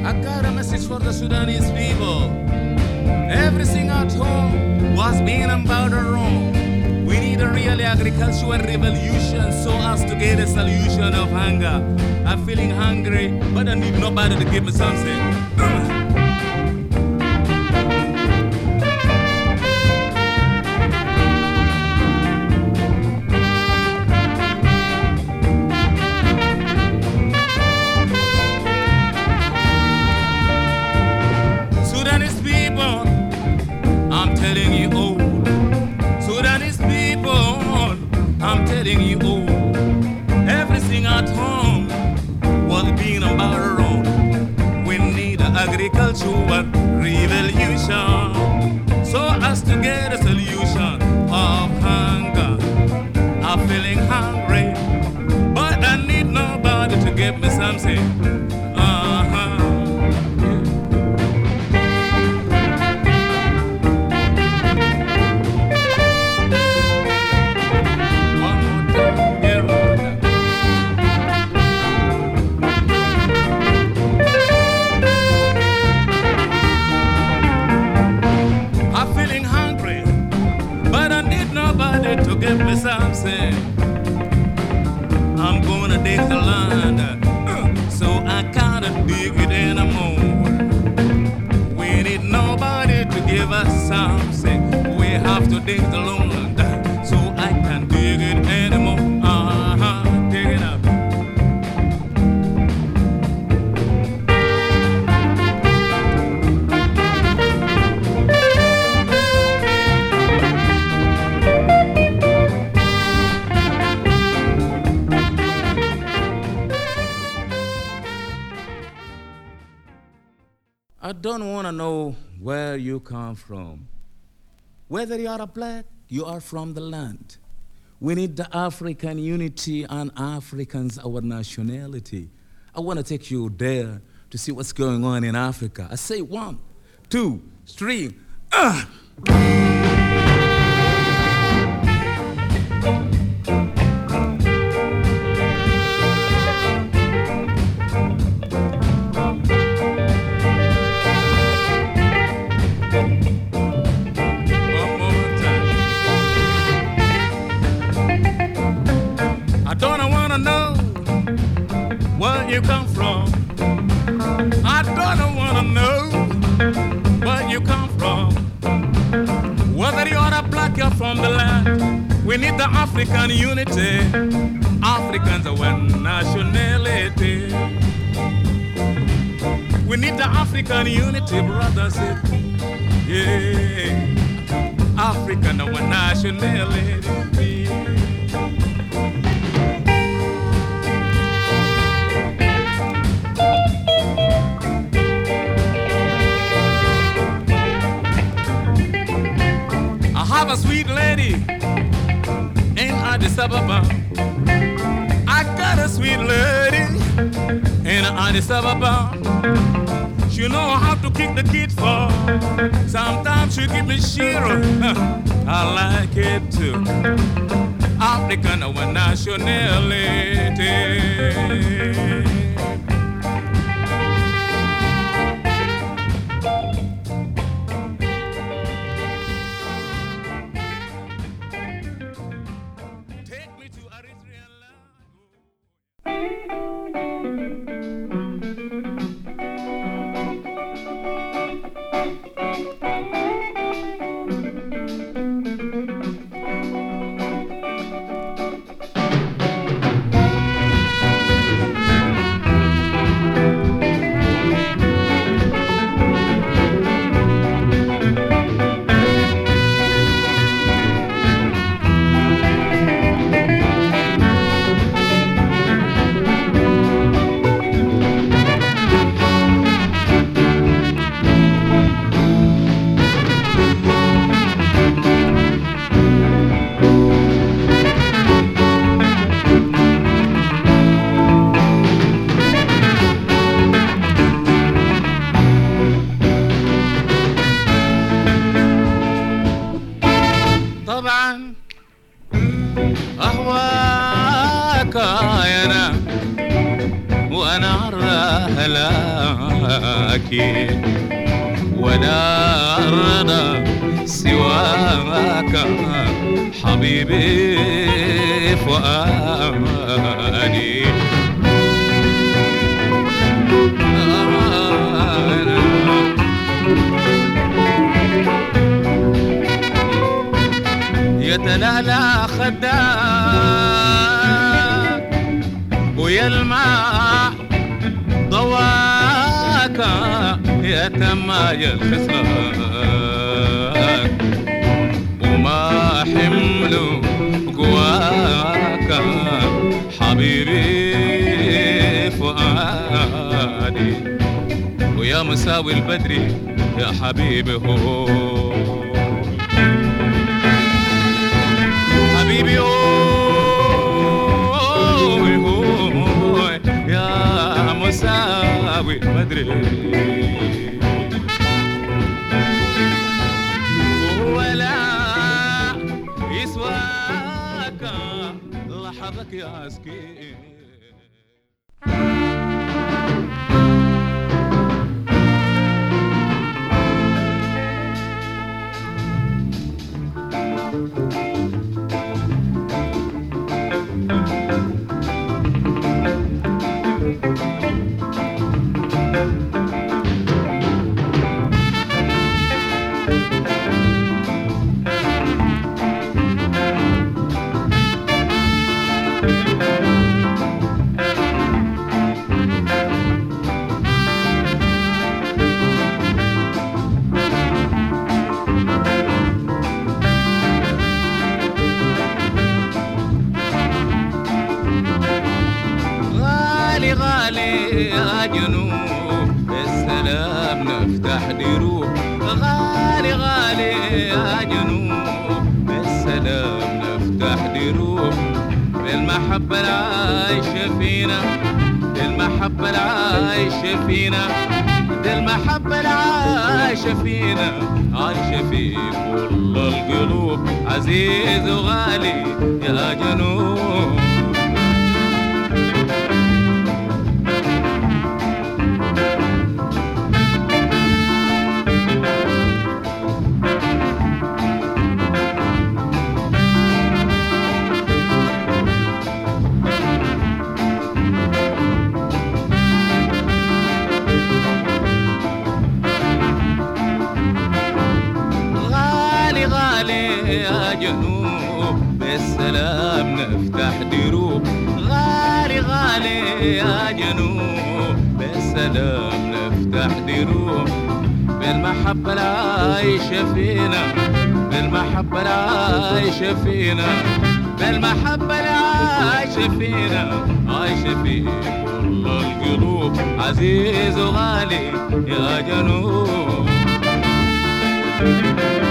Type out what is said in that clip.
I got a message for the Sudanese people. Everything at home was being about wrong. We need a real agricultural revolution so as to get a solution of hunger. I'm feeling hungry, but I need nobody to give me something. Sudanese people, I'm telling you all. Sudanese people, I'm telling you all. Everything at home was being about wrong. We need an agricultural revolution so as to get a solution of hunger. I'm feeling hungry, but I need nobody to give me something. To give me something, I'm gonna dig the land, so I can't dig it anymore. We need nobody to give us something. We have to dig the land, so I can't dig it anymore. Dig it up. I don't want to know where you come from. Whether you are black, you are from the land. We need the African unity and Africans, our nationality. I want to take you there to see what's going on in Africa. I say 1, 2, 3. Where you come from, I don't wanna know where you come from. Whether you're a black, you're from the land. We need the African unity. Africans are one nationality. We need the African unity, brothers. Yeah, African are one nationality. I have a sweet lady in Addis Ababa. I got a sweet lady in Addis Ababa. She know how to kick the kid for. Sometimes she give me shiro. I like it too. African our nationality. أهواك يا أنا وأنا هلاكي ولا الرضا سواك حبيبي فؤادي. يتلالى خداك ويلمع ضواك يتمايل خصرك وما حمله قواك حبيبي فؤادي. ويا مساوي البدري يا حبيبي هو حبيبي هوي هوي يا مساوي بدري ولا يسواك لحظك يا عسكري. غالي يا جنوب السلام نفتح دروب. غالي غالي يا جنوب السلام نفتح دروب. بالمحبة العايشة فينا بالمحبة العايشة فينا بالمحبة العايشة فينا عايشة في كل القلوب. عزيز وغالي يا جنوب يا جنوب بالسلام نفتح دروب. غالي غالي يا جنوب بالسلام نفتح دروب. بالمحبة العايشة فينا بالمحبة العايشة فينا بالمحبة العايشة فينا عايشة في كل القلوب. عزيز وغالي يا جنوب